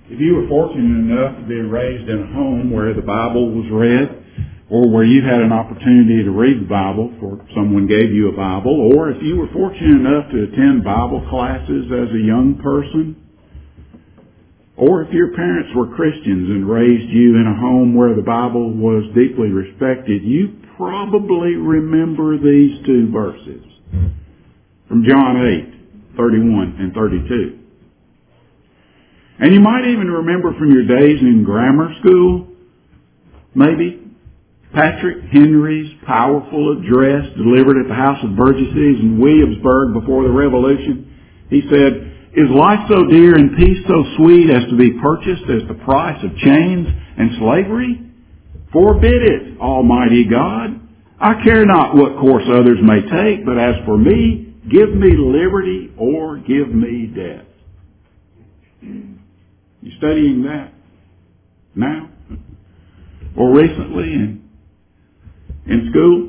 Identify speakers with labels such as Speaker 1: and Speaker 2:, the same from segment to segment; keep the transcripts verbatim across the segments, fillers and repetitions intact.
Speaker 1: If you were fortunate enough to be raised in a home where the Bible was read, or where you had an opportunity to read the Bible, for someone gave you a Bible, or if you were fortunate enough to attend Bible classes as a young person, or if your parents were Christians and raised you in a home where the Bible was deeply respected, you probably remember these two verses from John eight, thirty-one and thirty-two. And you might even remember from your days in grammar school, maybe, Patrick Henry's powerful address delivered at the House of Burgesses in Williamsburg before the Revolution. He said, "Is life so dear and peace so sweet as to be purchased as the price of chains and slavery? Forbid it, Almighty God. I care not what course others may take, but as for me, give me liberty or give me death." You studying that now? Or recently in, in school?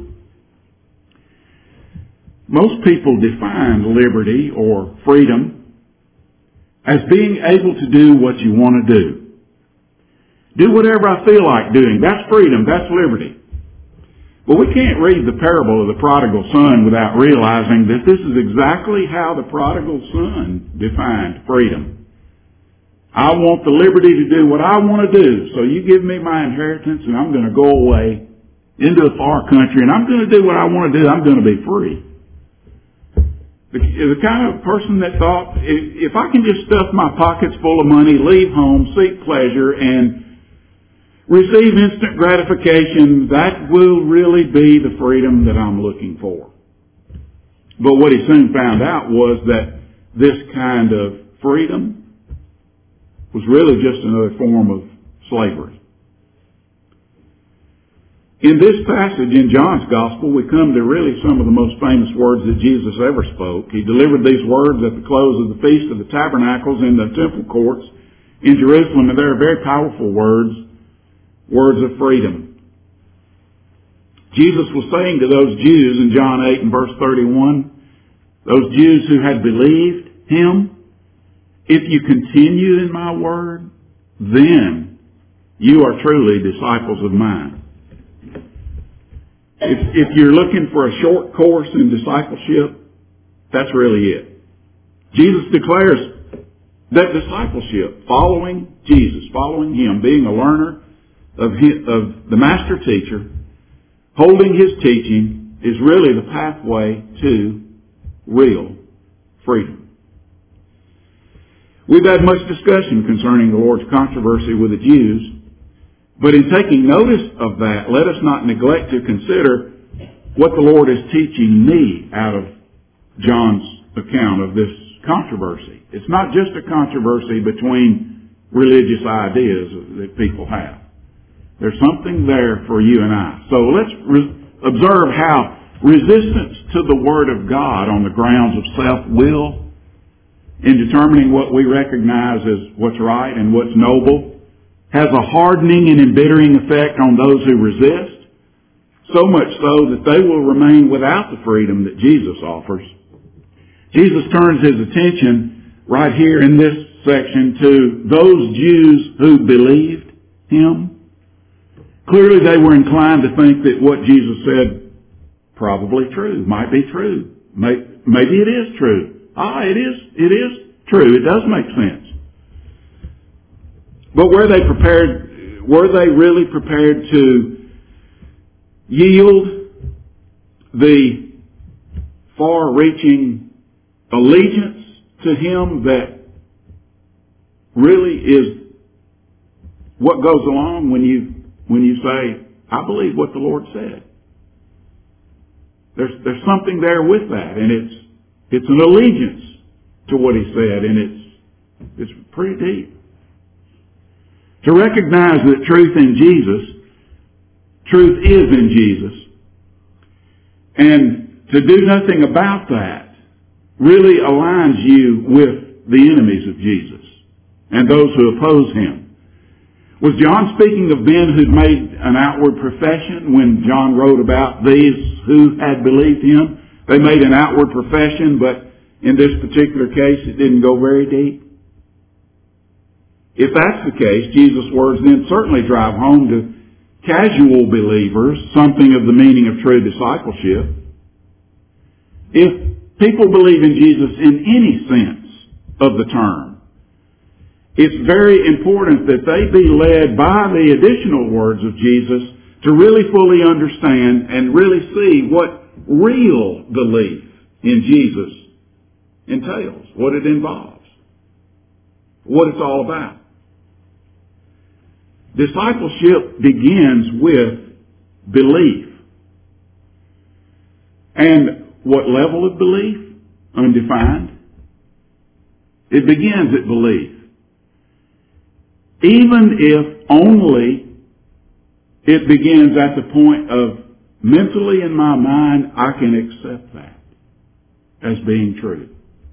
Speaker 1: Most people define liberty or freedom as being able to do what you want to do. Do whatever I feel like doing. That's freedom. That's liberty. But we can't read the parable of the prodigal son without realizing that this is exactly how the prodigal son defined freedom. I want the liberty to do what I want to do, so you give me my inheritance and I'm going to go away into a far country and I'm going to do what I want to do. I'm going to be free. The, the kind of person that thought, if I can just stuff my pockets full of money, leave home, seek pleasure, and receive instant gratification, that will really be the freedom that I'm looking for. But what he soon found out was that this kind of freedom was really just another form of slavery. In this passage in John's Gospel, we come to really some of the most famous words that Jesus ever spoke. He delivered these words at the close of the Feast of the Tabernacles in the temple courts in Jerusalem, and they're very powerful words, words of freedom. Jesus was saying to those Jews in John eight and verse thirty-one, those Jews who had believed Him, "If you continue in my word, then you are truly disciples of mine." If, if you're looking for a short course in discipleship, that's really it. Jesus declares that discipleship, following Jesus, following Him, being a learner of, his, of the master teacher, holding His teaching, is really the pathway to real freedom. We've had much discussion concerning the Lord's controversy with the Jews, but in taking notice of that, let us not neglect to consider what the Lord is teaching me out of John's account of this controversy. It's not just a controversy between religious ideas that people have. There's something there for you and I. So let's re- observe how resistance to the Word of God on the grounds of self-will, in determining what we recognize as what's right and what's noble, has a hardening and embittering effect on those who resist, so much so that they will remain without the freedom that Jesus offers. Jesus turns His attention right here in this section to those Jews who believed Him. Clearly they were inclined to think that what Jesus said probably true, might be true. Maybe it is true. Ah, it is, it is true. It does make sense. But were they prepared, were they really prepared to yield the far-reaching allegiance to Him that really is what goes along when you, when you say, I believe what the Lord said? There's, there's something there with that, and it's, it's an allegiance to what He said, and it's, it's pretty deep. To recognize that truth in Jesus, truth is in Jesus, and to do nothing about that really aligns you with the enemies of Jesus and those who oppose Him. Was John speaking of men who'd made an outward profession when John wrote about these who had believed Him? They made an outward profession, but in this particular case it didn't go very deep. If that's the case, Jesus' words then certainly drive home to casual believers something of the meaning of true discipleship. If people believe in Jesus in any sense of the term, it's very important that they be led by the additional words of Jesus to really fully understand and really see what real belief in Jesus entails, what it involves, what it's all about. Discipleship begins with belief. And what level of belief? Undefined. It begins at belief. Even if only it begins at the point of mentally in my mind, I can accept that as being true.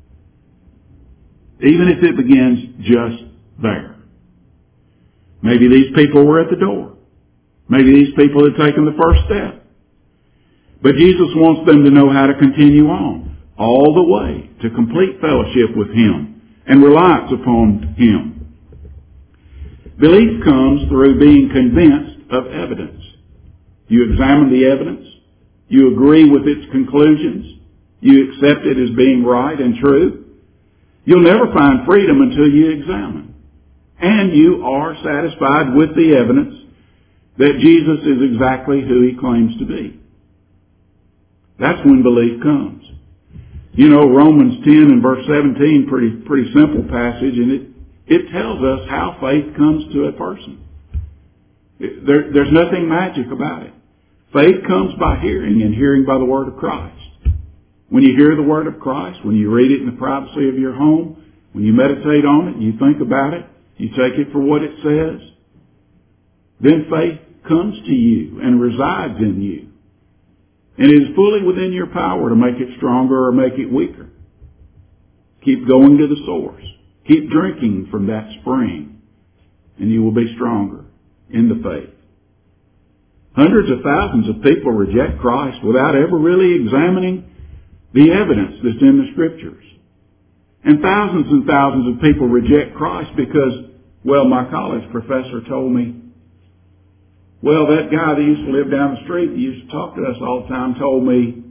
Speaker 1: Even if it begins just there. Maybe these people were at the door. Maybe these people had taken the first step. But Jesus wants them to know how to continue on all the way to complete fellowship with Him and reliance upon Him. Belief comes through being convinced of evidence. You examine the evidence. You agree with its conclusions. You accept it as being right and true. You'll never find freedom until you examine. And you are satisfied with the evidence that Jesus is exactly who He claims to be. That's when belief comes. You know, Romans ten and verse seventeen, pretty pretty simple passage, and it, it tells us how faith comes to a person. It, there, there's nothing magic about it. Faith comes by hearing, and hearing by the Word of Christ. When you hear the Word of Christ, when you read it in the privacy of your home, when you meditate on it, you think about it, you take it for what it says, then faith comes to you and resides in you. And it is fully within your power to make it stronger or make it weaker. Keep going to the source. Keep drinking from that spring, and you will be stronger in the faith. Hundreds of thousands of people reject Christ without ever really examining the evidence that's in the Scriptures. And thousands and thousands of people reject Christ because, well, my college professor told me, well, that guy that used to live down the street that used to talk to us all the time told me,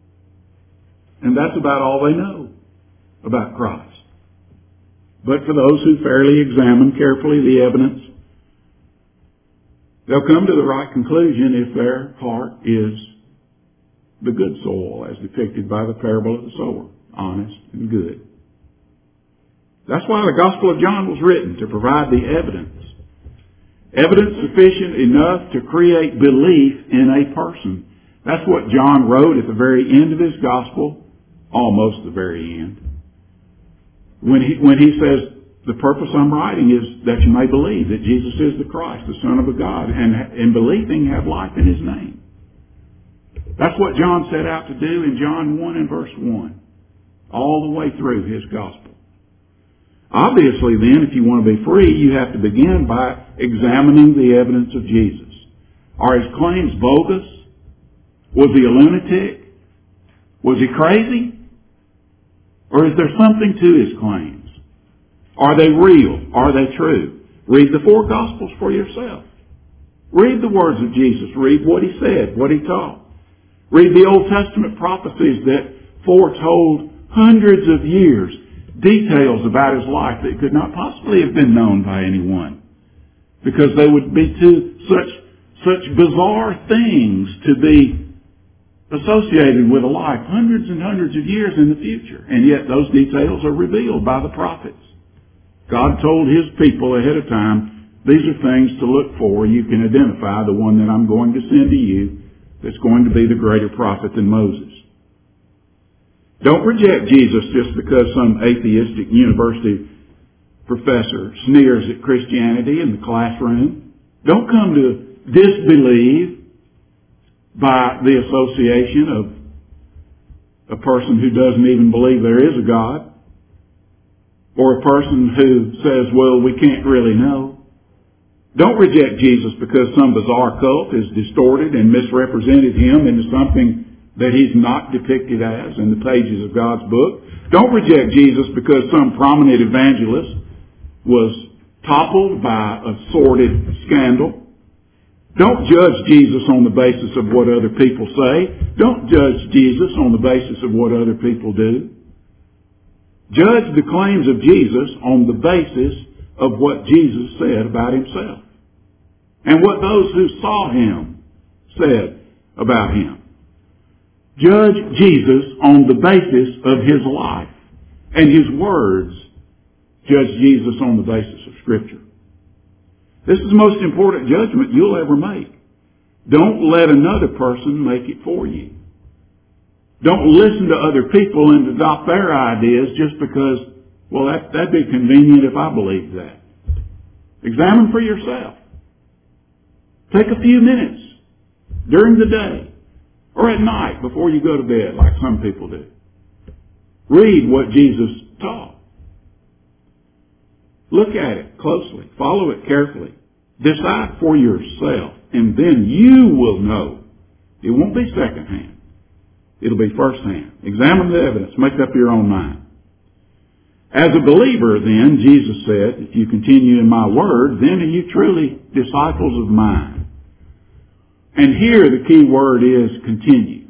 Speaker 1: and that's about all they know about Christ. But for those who fairly examine carefully the evidence, they'll come to the right conclusion if their heart is the good soil as depicted by the parable of the sower, honest and good. That's why the Gospel of John was written, to provide the evidence. Evidence sufficient enough to create belief in a person. That's what John wrote at the very end of his Gospel, almost the very end. When he, when he says, the purpose I'm writing is that you may believe that Jesus is the Christ, the Son of a God, and in believing have life in His name. That's what John set out to do in John one and verse one, all the way through his Gospel. Obviously then, if you want to be free, you have to begin by examining the evidence of Jesus. Are His claims bogus? Was He a lunatic? Was He crazy? Or is there something to His claims? Are they real? Are they true? Read the four Gospels for yourself. Read the words of Jesus. Read what He said, what He taught. Read the Old Testament prophecies that foretold hundreds of years, details about His life that could not possibly have been known by anyone, because they would be too such such bizarre things to be associated with a life hundreds and hundreds of years in the future. And yet those details are revealed by the prophets. God told His people ahead of time, these are things to look for. You can identify the one that I'm going to send to you that's going to be the greater prophet than Moses. Don't reject Jesus just because some atheistic university professor sneers at Christianity in the classroom. Don't come to disbelieve by the association of a person who doesn't even believe there is a God, or a person who says, well, we can't really know. Don't reject Jesus because some bizarre cult has distorted and misrepresented Him into something that He's not depicted as in the pages of God's book. Don't reject Jesus because some prominent evangelist was toppled by a sordid scandal. Don't judge Jesus on the basis of what other people say. Don't judge Jesus on the basis of what other people do. Judge the claims of Jesus on the basis of what Jesus said about himself and what those who saw him said about him. Judge Jesus on the basis of his life and his words. Judge Jesus on the basis of Scripture. This is the most important judgment you'll ever make. Don't let another person make it for you. Don't listen to other people and adopt their ideas just because, well, that, that'd be convenient if I believed that. Examine for yourself. Take a few minutes during the day or at night before you go to bed, like some people do. Read what Jesus taught. Look at it closely. Follow it carefully. Decide for yourself, and then you will know. It won't be secondhand. It'll be firsthand. Examine the evidence. Make up your own mind. As a believer, then, Jesus said, if you continue in my word, then are you truly disciples of mine. And here the key word is continue.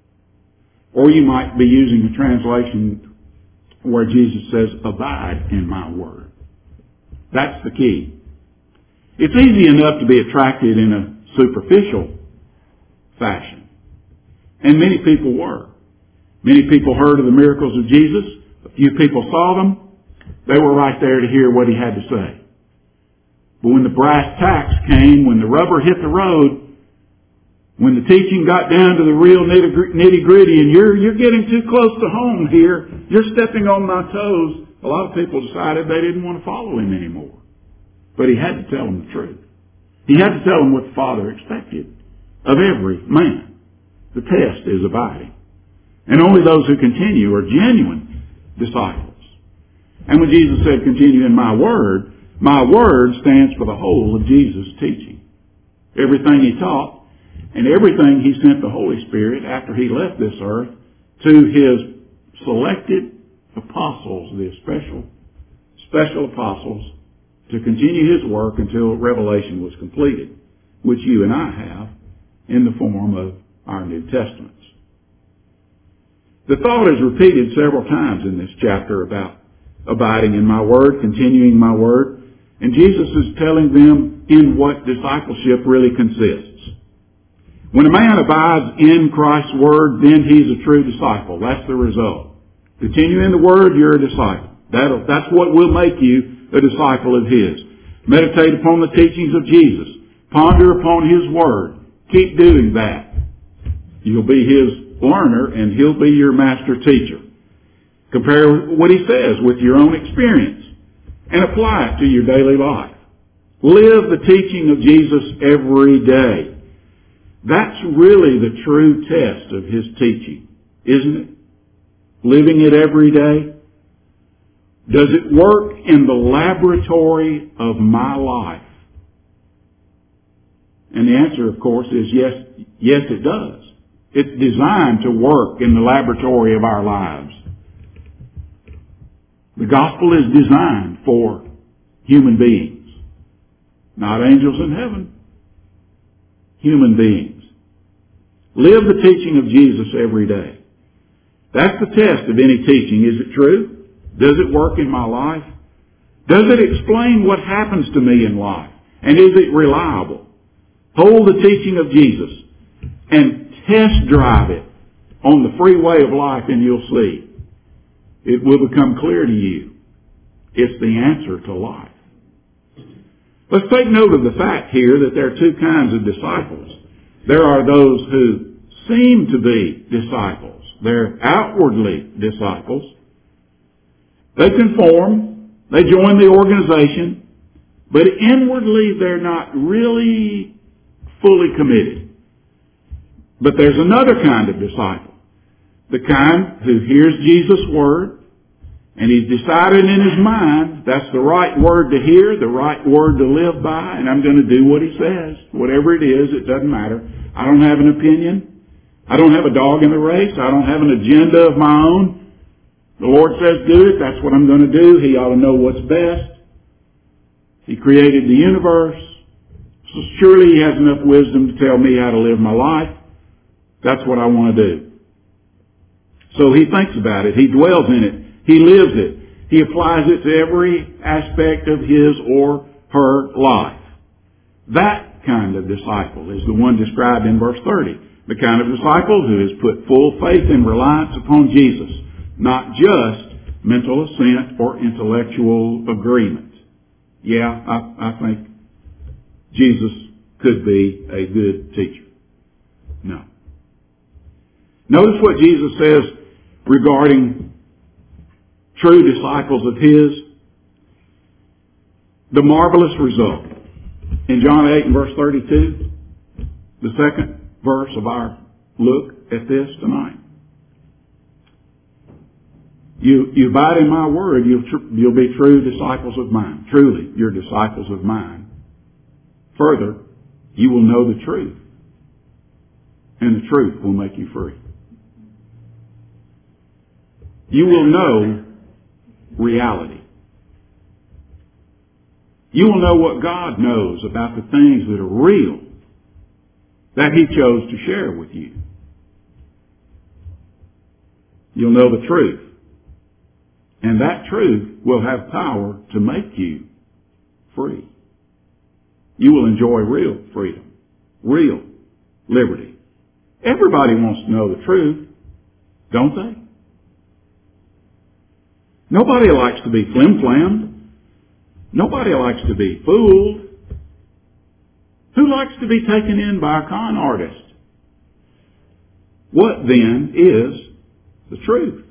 Speaker 1: Or you might be using a translation where Jesus says, abide in my word. That's the key. It's easy enough to be attracted in a superficial fashion. And many people were. Many people heard of the miracles of Jesus. A few people saw them. They were right there to hear what he had to say. But when the brass tacks came, when the rubber hit the road, when the teaching got down to the real nitty-gritty, and you're, you're getting too close to home here, you're stepping on my toes, a lot of people decided they didn't want to follow him anymore. But he had to tell them the truth. He had to tell them what the Father expected of every man. The test is abiding. And only those who continue are genuine disciples. And when Jesus said, continue in my word, my word stands for the whole of Jesus' teaching. Everything he taught and everything he sent the Holy Spirit after he left this earth to his selected apostles, the special, special apostles, to continue his work until Revelation was completed, which you and I have in the form of our New Testaments. The thought is repeated several times in this chapter about abiding in my word, continuing my word, and Jesus is telling them in what discipleship really consists. When a man abides in Christ's word, then he's a true disciple. That's the result. Continue in the word, you're a disciple. That'll, that's what will make you a disciple of his. Meditate upon the teachings of Jesus. Ponder upon his word. Keep doing that. You'll be his learner and he'll be your master teacher. Compare what he says with your own experience and apply it to your daily life. Live the teaching of Jesus every day. That's really the true test of his teaching, isn't it? Living it every day. Does it work in the laboratory of my life? And the answer, of course, is yes, yes it does. It's designed to work in the laboratory of our lives. The gospel is designed for human beings. Not angels in heaven. Human beings. Live the teaching of Jesus every day. That's the test of any teaching. Is it true? Does it work in my life? Does it explain what happens to me in life? And is it reliable? Hold the teaching of Jesus and test drive it on the freeway of life and you'll see. It will become clear to you. It's the answer to life. Let's take note of the fact here that there are two kinds of disciples. There are those who seem to be disciples. They're outwardly disciples. They conform. They join the organization. But inwardly they're not really fully committed. But there's another kind of disciple. The kind who hears Jesus' word and he's decided in his mind that's the right word to hear, the right word to live by, and I'm going to do what he says. Whatever it is, it doesn't matter. I don't have an opinion. I don't have a dog in the race. I don't have an agenda of my own. The Lord says do it. That's what I'm going to do. He ought to know what's best. He created the universe. So surely He has enough wisdom to tell me how to live my life. That's what I want to do. So he thinks about it. He dwells in it. He lives it. He applies it to every aspect of his or her life. That kind of disciple is the one described in verse thirty. The kind of disciple who has put full faith and reliance upon Jesus, not just mental assent or intellectual agreement. Yeah, I, I think Jesus could be a good teacher. No. Notice what Jesus says regarding true disciples of His. The marvelous result. In John eight and verse thirty-two, the second verse of our look at this tonight. You, you abide in my word, you'll, tr- you'll be true disciples of mine. Truly, you're disciples of mine. Further, you will know the truth. And the truth will make you free. You will know reality. You will know what God knows about the things that are real that He chose to share with you. You'll know the truth. And that truth will have power to make you free. You will enjoy real freedom, real liberty. Everybody wants to know the truth, don't they? Nobody likes to be flim-flammed. Nobody likes to be fooled. Who likes to be taken in by a con artist? What then is the truth?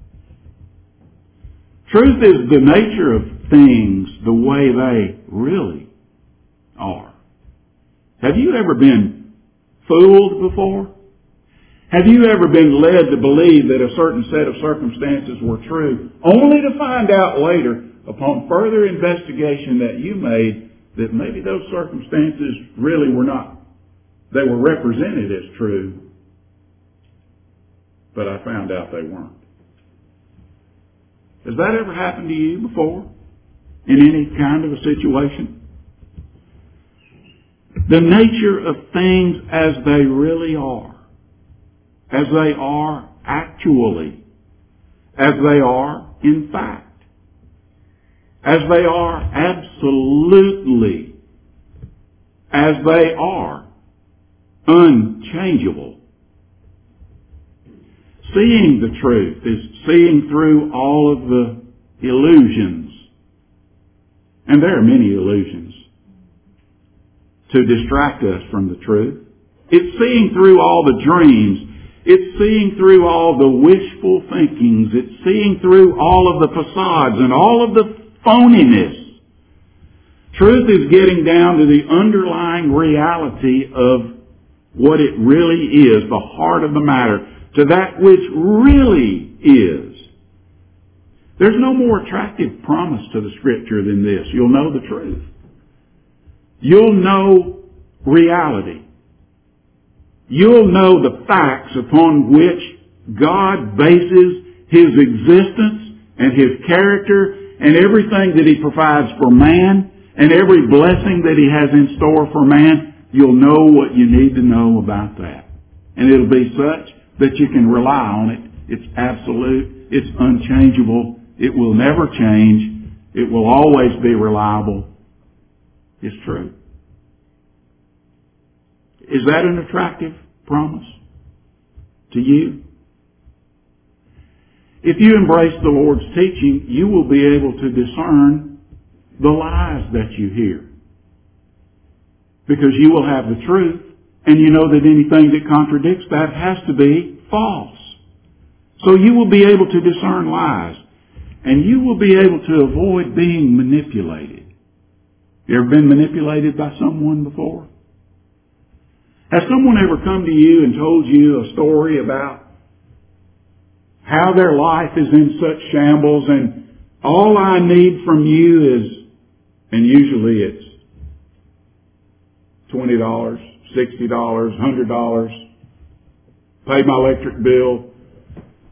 Speaker 1: Truth is the nature of things the way they really are. Have you ever been fooled before? Have you ever been led to believe that a certain set of circumstances were true, only to find out later, upon further investigation that you made, that maybe those circumstances really were not, they were represented as true, but I found out they weren't? Has that ever happened to you before? In any kind of a situation? The nature of things as they really are, as they are actually, as they are in fact, as they are absolutely, as they are unchangeable. Seeing the truth is seeing through all of the illusions, and there are many illusions, to distract us from the truth. It's seeing through all the dreams. It's seeing through all the wishful thinkings. It's seeing through all of the facades and all of the phoniness. Truth is getting down to the underlying reality of what it really is, the heart of the matter, to that which really is. There's no more attractive promise to the Scripture than this. You'll know the truth. You'll know reality. You'll know the facts upon which God bases His existence and His character and everything that He provides for man and every blessing that He has in store for man. You'll know what you need to know about that. And it'll be such that you can rely on it. It's absolute. It's unchangeable. It will never change. It will always be reliable. It's true. Is that an attractive promise to you? If you embrace the Lord's teaching, you will be able to discern the lies that you hear. Because you will have the truth, and you know that anything that contradicts that has to be false. So you will be able to discern lies, and you will be able to avoid being manipulated. You ever been manipulated by someone before? Has someone ever come to you and told you a story about how their life is in such shambles and all I need from you is, and usually it's twenty dollars, sixty dollars, one hundred dollars, pay my electric bill,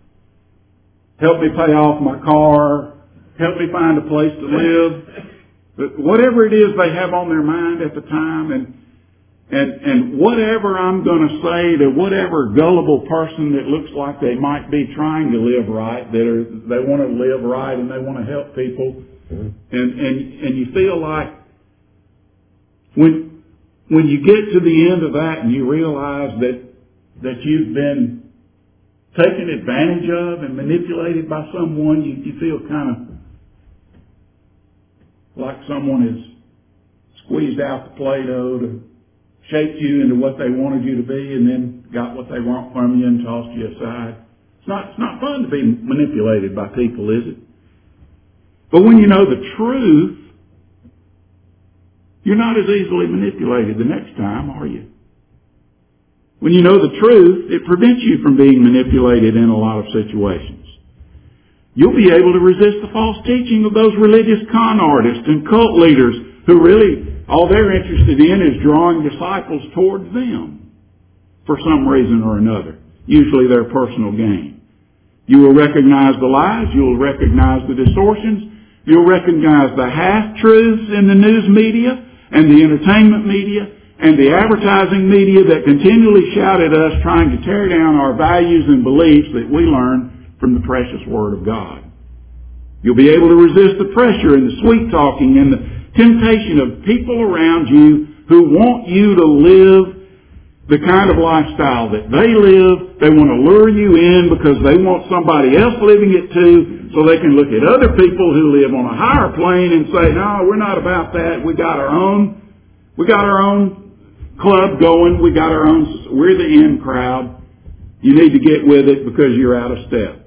Speaker 1: help me pay off my car, help me find a place to live. whatever it is they have on their mind at the time, and and and whatever I'm going to say to whatever gullible person that looks like they might be trying to live right, that are they want to live right and they want to help people, and and and you feel like when when you get to the end of that and you realize that that you've been taken advantage of and manipulated by someone, you, you feel kind of like someone has squeezed out the Play-Doh to shape you into what they wanted you to be and then got what they want from you and tossed you aside. It's not, it's not fun to be manipulated by people, is it? But when you know the truth, you're not as easily manipulated the next time, are you? When you know the truth, it prevents you from being manipulated in a lot of situations. You'll be able to resist the false teaching of those religious con artists and cult leaders who really, all they're interested in is drawing disciples towards them for some reason or another, usually their personal gain. You will recognize the lies, you'll recognize the distortions, you'll recognize the half-truths in the news media and the entertainment media and the advertising media that continually shout at us trying to tear down our values and beliefs that we learn from the precious Word of God. You'll be able to resist the pressure and the sweet-talking and the temptation of people around you who want you to live the kind of lifestyle that they live. They want to lure you in because they want somebody else living it too, so they can look at other people who live on a higher plane and say, no, we're not about that. We got our own, we got our own club going. We got our own, we're the in crowd. You need to get with it because you're out of step.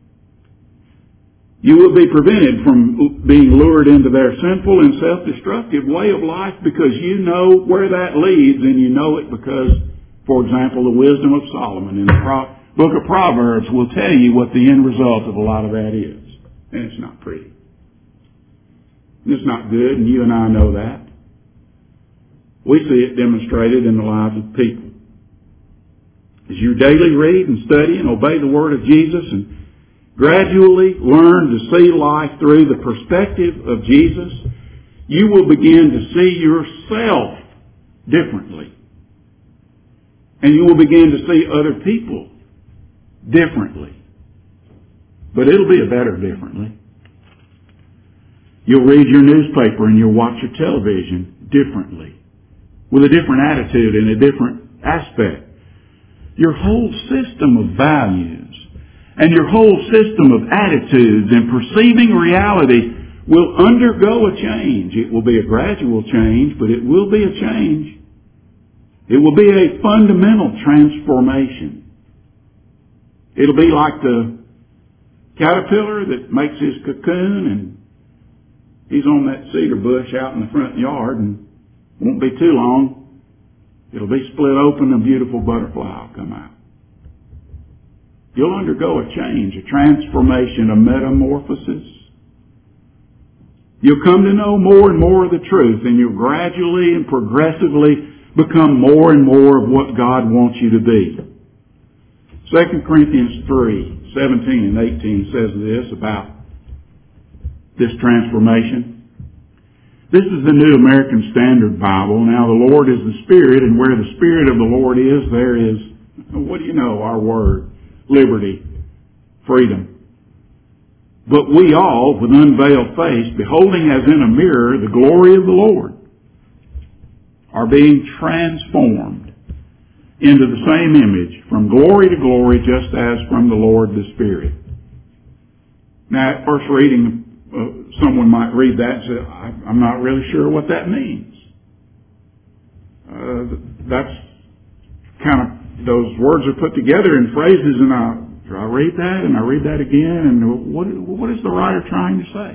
Speaker 1: You will be prevented from being lured into their sinful and self-destructive way of life because you know where that leads, and you know it because, for example, the wisdom of Solomon in the Pro- book of Proverbs will tell you what the end result of a lot of that is. And it's not pretty. It's not good, and you and I know that. We see it demonstrated in the lives of people. As you daily read and study and obey the Word of Jesus and gradually learn to see life through the perspective of Jesus, you will begin to see yourself differently. And you will begin to see other people differently. But it'll be a better differently. You'll read your newspaper and you'll watch your television differently, with a different attitude and a different aspect. Your whole system of values and your whole system of attitudes and perceiving reality will undergo a change. It will be a gradual change, but it will be a change. It will be a fundamental transformation. It'll be like the caterpillar that makes his cocoon and he's on that cedar bush out in the front yard, and won't be too long, it'll be split open and a beautiful butterfly will come out. You'll undergo a change, a transformation, a metamorphosis. You'll come to know more and more of the truth, and you'll gradually and progressively become more and more of what God wants you to be. Second Corinthians three, seventeen and eighteen says this about this transformation. This is the New American Standard Bible. Now the Lord is the Spirit, and where the Spirit of the Lord is, there is, what do you know, our word, liberty, freedom. But we all, with unveiled face, beholding as in a mirror the glory of the Lord, are being transformed into the same image, from glory to glory, just as from the Lord the Spirit. Now, at first reading, uh, someone might read that and say, I'm not really sure what that means. Uh, that's kind of, those words are put together in phrases, and I, I read that, and I read that again, and what, what is the writer trying to say?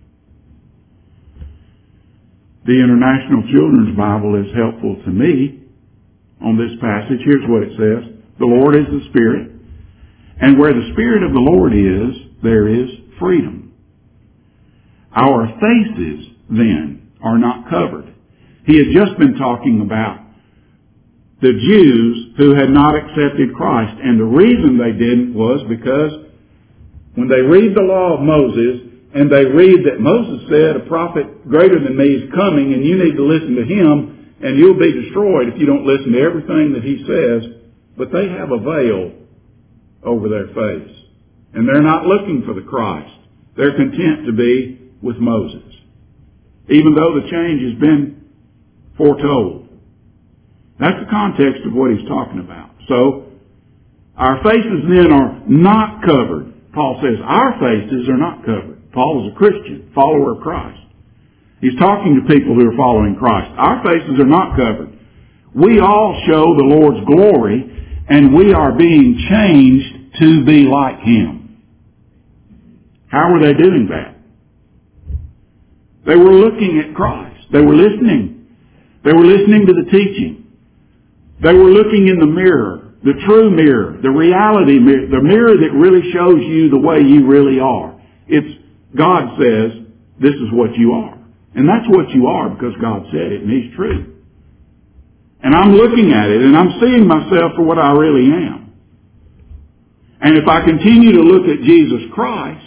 Speaker 1: The International Children's Bible is helpful to me on this passage. Here's what it says. The Lord is the Spirit, and where the Spirit of the Lord is, there is freedom. Our faces, then, are not covered. He had just been talking about the Jews who had not accepted Christ. And the reason they didn't was because when they read the law of Moses, and they read that Moses said, a prophet greater than me is coming, and you need to listen to him, and you'll be destroyed if you don't listen to everything that he says. But they have a veil over their face. And they're not looking for the Christ. They're content to be with Moses, even though the change has been foretold. That's the context of what he's talking about. So, our faces then are not covered. Paul says our faces are not covered. Paul is a Christian, follower of Christ. He's talking to people who are following Christ. Our faces are not covered. We all show the Lord's glory, and we are being changed to be like Him. How were they doing that? They were looking at Christ. They were listening. They were listening to the teaching. They were looking in the mirror, the true mirror, the reality mirror, the mirror that really shows you the way you really are. It's God says, this is what you are. And that's what you are because God said it and He's true. And I'm looking at it and I'm seeing myself for what I really am. And if I continue to look at Jesus Christ,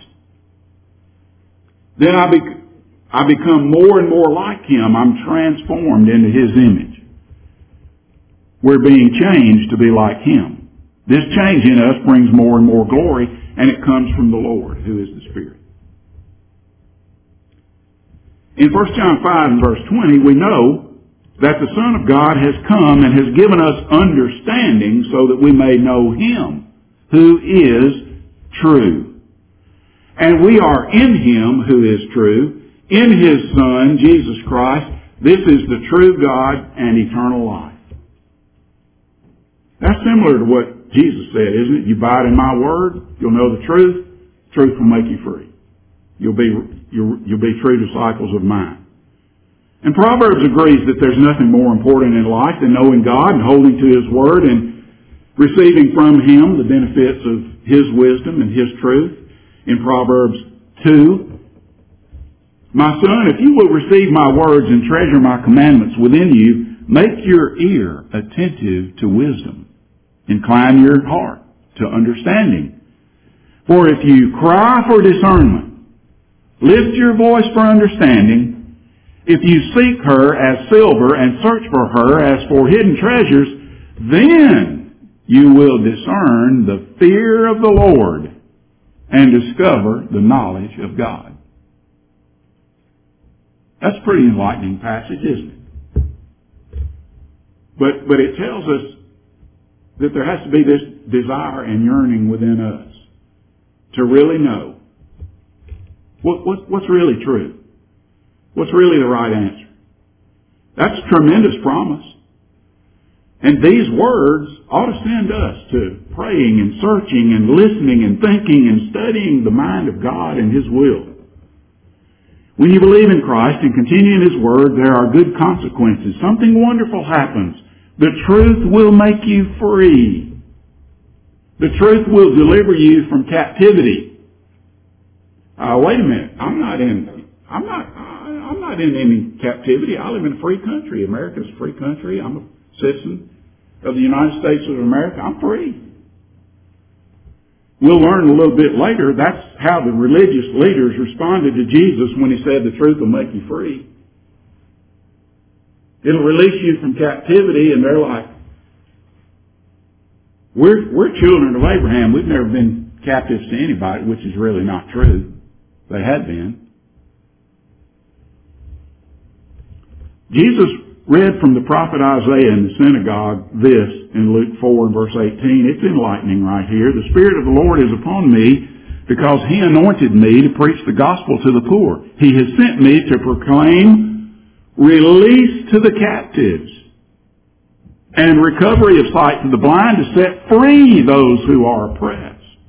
Speaker 1: then I, be, I become more and more like Him. I'm transformed into His image. We're being changed to be like Him. This change in us brings more and more glory, and it comes from the Lord, who is the Spirit. In First John five and verse twenty, we know that the Son of God has come and has given us understanding so that we may know Him, who is true. And we are in Him who is true, in His Son, Jesus Christ. This is the true God and eternal life. That's similar to what Jesus said, isn't it? You abide in my word, you'll know the truth. Truth will make you free. You'll be, you'll, you'll be true disciples of mine. And Proverbs agrees that there's nothing more important in life than knowing God and holding to His word and receiving from Him the benefits of His wisdom and His truth. In Proverbs two, my son, if you will receive my words and treasure my commandments within you, make your ear attentive to wisdom. Incline your heart to understanding. For if you cry for discernment, lift your voice for understanding, if you seek her as silver and search for her as for hidden treasures, then you will discern the fear of the Lord and discover the knowledge of God. That's a pretty enlightening passage, isn't it? But, but it tells us that there has to be this desire and yearning within us to really know what, what, what's really true. What's really the right answer. That's a tremendous promise. And these words ought to send us to praying and searching and listening and thinking and studying the mind of God and His will. When you believe in Christ and continue in His Word, there are good consequences. Something wonderful happens. The truth will make you free. The truth will deliver you from captivity. Uh, wait a minute. I'm not in, I'm not, I'm not in any captivity. I live in a free country. America's a free country. I'm a citizen of the United States of America. I'm free. We'll learn a little bit later that's how the religious leaders responded to Jesus when He said the truth will make you free. It'll release you from captivity, and they're like, we're, we're children of Abraham. We've never been captives to anybody, which is really not true. They had been. Jesus read from the prophet Isaiah in the synagogue this in Luke four and verse eighteen. It's enlightening right here. The Spirit of the Lord is upon me because He anointed me to preach the gospel to the poor. He has sent me to proclaim release to the captives and recovery of sight to the blind, to set free those who are oppressed.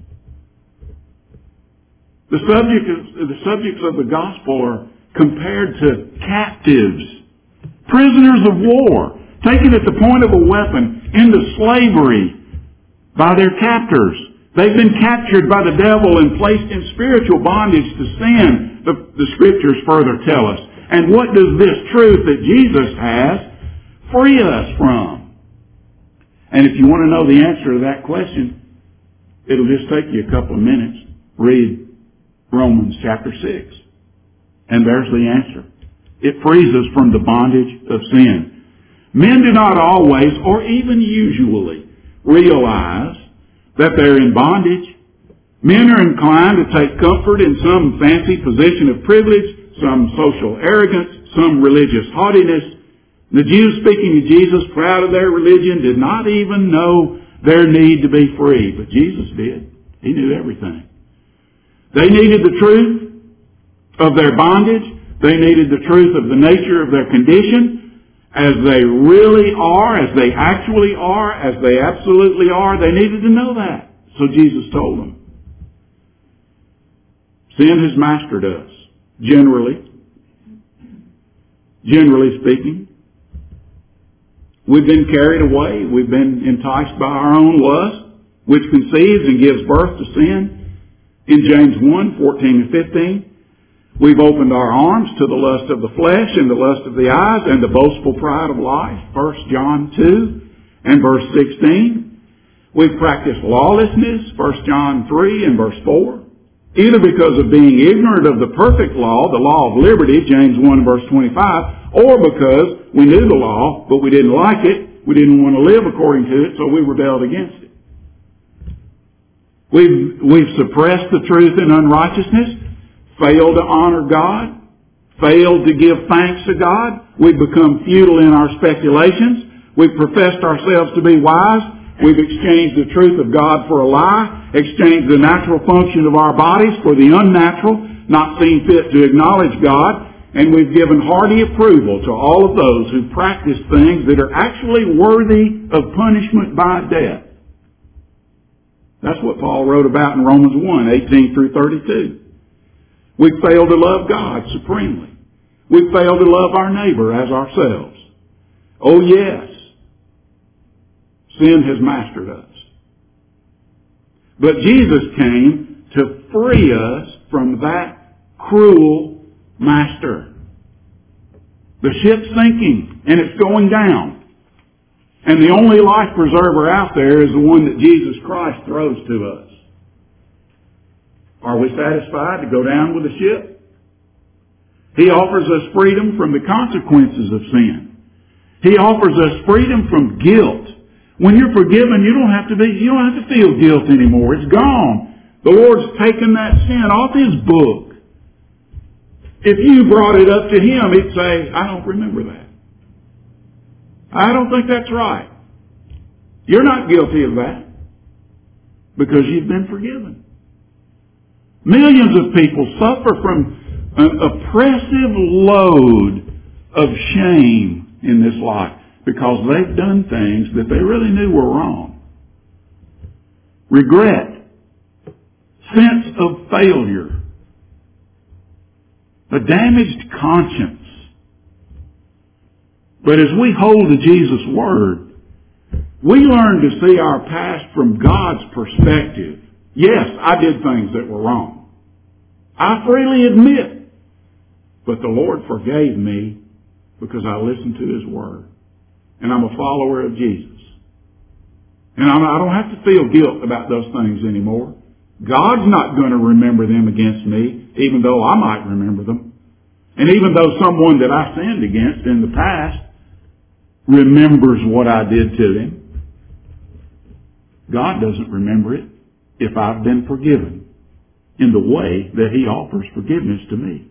Speaker 1: The subject of, the subjects of the gospel are compared to captives, prisoners of war, taken at the point of a weapon into slavery by their captors. They've been captured by the devil and placed in spiritual bondage to sin, the, the Scriptures further tell us. And what does this truth that Jesus has free us from? And if you want to know the answer to that question, it'll just take you a couple of minutes. Read Romans chapter six. And there's the answer. It frees us from the bondage of sin. Men do not always, or even usually, realize that they're in bondage. Men are inclined to take comfort in some fancy position of privilege, some social arrogance, some religious haughtiness. The Jews, speaking to Jesus, proud of their religion, did not even know their need to be free. But Jesus did. He knew everything. They needed the truth of their bondage. They needed the truth of the nature of their condition. As they really are, as they actually are, as they absolutely are, they needed to know that. So Jesus told them. Sin has mastered us, generally. Generally speaking. We've been carried away. We've been enticed by our own lust, which conceives and gives birth to sin. In James one, fourteen and fifteen, we've opened our arms to the lust of the flesh and the lust of the eyes and the boastful pride of life. First John two and verse sixteen. We've practiced lawlessness. First John three and verse four. Either because of being ignorant of the perfect law, the law of liberty, James one verse twenty-five, or because we knew the law, but we didn't like it, we didn't want to live according to it, so we rebelled against it. We've, we've suppressed the truth in unrighteousness, failed to honor God, failed to give thanks to God. We've become futile in our speculations. We've professed ourselves to be wise. We've exchanged the truth of God for a lie, exchanged the natural function of our bodies for the unnatural, not seen fit to acknowledge God, and we've given hearty approval to all of those who practice things that are actually worthy of punishment by death. That's what Paul wrote about in Romans one, eighteen through thirty-two. We've failed to love God supremely. We've failed to love our neighbor as ourselves. Oh yes, sin has mastered us. But Jesus came to free us from that cruel master. The ship's sinking and it's going down. And the only life preserver out there is the one that Jesus Christ throws to us. Are we satisfied to go down with the ship? He offers us freedom from the consequences of sin. He offers us freedom from guilt. When you're forgiven, you don't have to be, you don't have to feel guilt anymore. It's gone. The Lord's taken that sin off His book. If you brought it up to Him, He'd say, I don't remember that. I don't think that's right. You're not guilty of that because you've been forgiven. Millions of people suffer from an oppressive load of shame in this life because they've done things that they really knew were wrong. Regret, sense of failure, a damaged conscience. But as we hold to Jesus' Word, we learn to see our past from God's perspective. Yes, I did things that were wrong. I freely admit. But the Lord forgave me because I listened to His Word. And I'm a follower of Jesus. And I don't have to feel guilt about those things anymore. God's not going to remember them against me, even though I might remember them. And even though someone that I sinned against in the past remembers what I did to him, God doesn't remember it if I've been forgiven in the way that He offers forgiveness to me.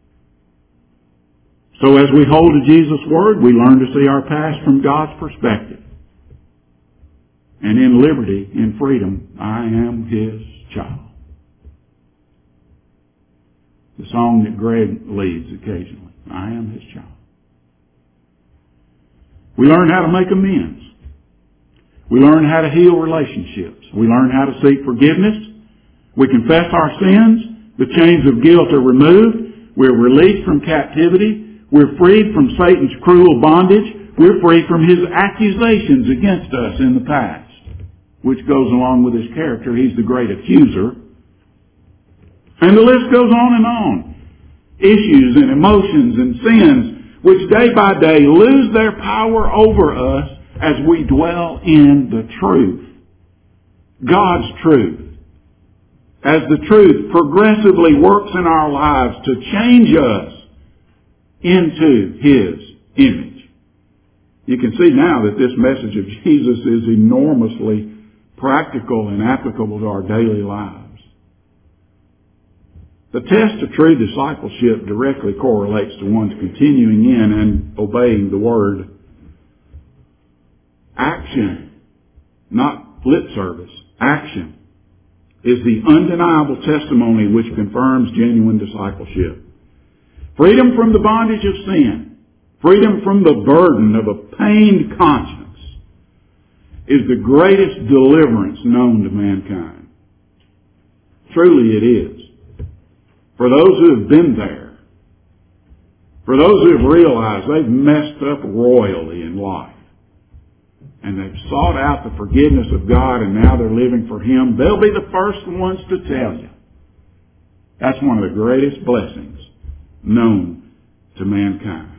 Speaker 1: So as we hold to Jesus' Word, we learn to see our past from God's perspective. And in liberty, in freedom, I am His child. The song that Greg leads occasionally, I am His child. We learn how to make amends. We learn how to heal relationships. We learn how to seek forgiveness. We confess our sins. The chains of guilt are removed. We're released from captivity. We're freed from Satan's cruel bondage. We're free from his accusations against us in the past, which goes along with his character. He's the great accuser. And the list goes on and on. Issues and emotions and sins which day by day lose their power over us as we dwell in the truth. God's truth. as the truth progressively works in our lives to change us into His image. You can see now that this message of Jesus is enormously practical and applicable to our daily lives. The test of true discipleship directly correlates to one's continuing in and obeying the Word. Action, not lip service, action is the undeniable testimony which confirms genuine discipleship. Freedom from the bondage of sin, freedom from the burden of a pained conscience is the greatest deliverance known to mankind. Truly it is. For those who have been there, for those who have realized they've messed up royally in life, and they've sought out the forgiveness of God and now they're living for Him, they'll be the first ones to tell you. That's one of the greatest blessings known to mankind.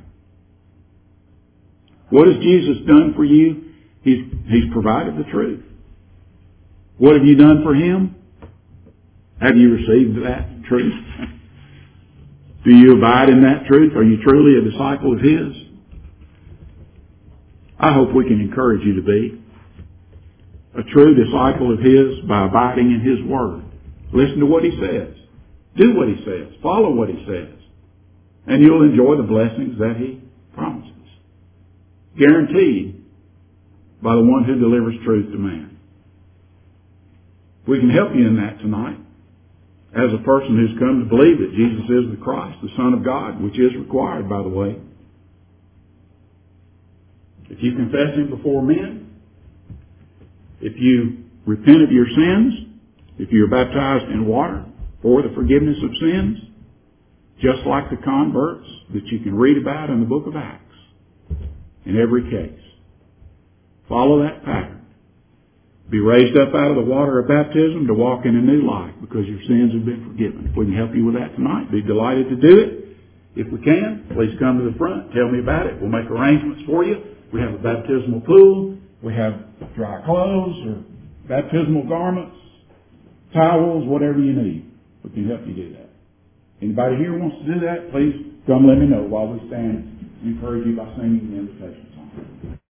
Speaker 1: What has Jesus done for you? He's, he's provided the truth. What have you done for Him? Have you received that truth? Do you abide in that truth? Are you truly a disciple of His? I hope we can encourage you to be a true disciple of His by abiding in His Word. Listen to what He says. Do what He says. Follow what He says. And you'll enjoy the blessings that He promises. Guaranteed by the one who delivers truth to man. We can help you in that tonight. As a person who's come to believe that Jesus is the Christ, the Son of God, which is required, by the way. If you confess Him before men, if you repent of your sins, if you're baptized in water for the forgiveness of sins, just like the converts that you can read about in the book of Acts, in every case, follow that pattern. Be raised up out of the water of baptism to walk in a new life because your sins have been forgiven. If we can help you with that tonight, be delighted to do it. If we can, please come to the front. Tell me about it. We'll make arrangements for you. We have a baptismal pool. We have dry clothes or baptismal garments, towels, whatever you need. We can help you do that. Anybody here wants to do that, please come let me know while we stand and encourage you by singing the invitation song.